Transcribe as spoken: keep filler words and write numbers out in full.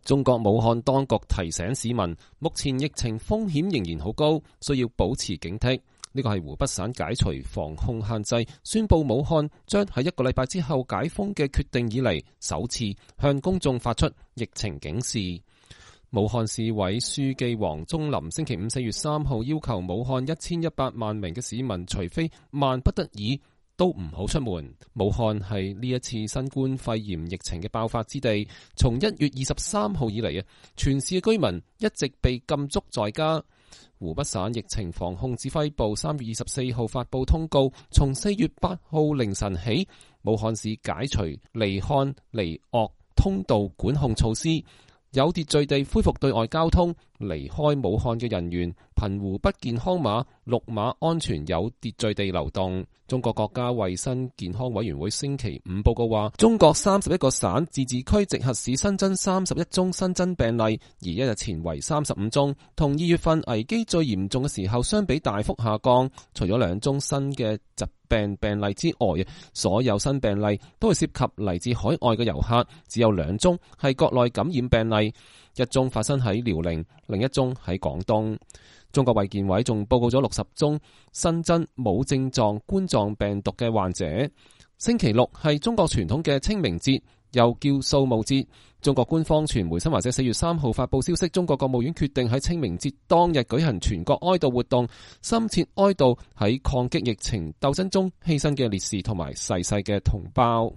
中國武漢當局提醒市民，目前疫情風險仍然好高，需要保持警惕。呢個係湖北省解除防控限制，宣布武漢將喺一個禮拜之後解封嘅決定以嚟，首次向公眾發出疫情警示。武漢市委書記王忠林星期五四月三號要求武漢一千一百萬名嘅市民，除非萬不得已，都唔好出門。武漢係呢一次新冠肺炎疫情嘅爆發之地，從一月二十三號以嚟啊，全市嘅居民一直被禁足在家。湖北省疫情防控指揮部三月二十四號發布通告，從四月八號凌晨起，武漢市解除離漢離鄂通道管控措施，有秩序地恢復對外交通。離開武漢嘅人員憑湖北健康碼綠碼安全有秩序地流動。中國國家衛生健康委員會星期五報告話，中國三十一個省自治區直轄市新增三十一宗新增病例，而一日前為三十五宗，同二月份危機最嚴重嘅時候相比大幅下降。除咗兩宗新嘅疾病病例之外，所有新病例都係涉及嚟自海外嘅遊客，只有兩宗係國內感染病例，一宗發生喺遼寧，另一宗喺廣東。中國衛健委仲報告咗六十宗新增冇症狀冠狀病毒嘅患者。星期六係中國傳統嘅清明節，又叫掃墓節。中國官方傳媒新華社四月三號發佈消息，中國國務院決定喺清明節當日舉行全國哀悼活動，深切哀悼喺抗擊疫情鬥爭中犧牲嘅烈士同埋逝世嘅同胞。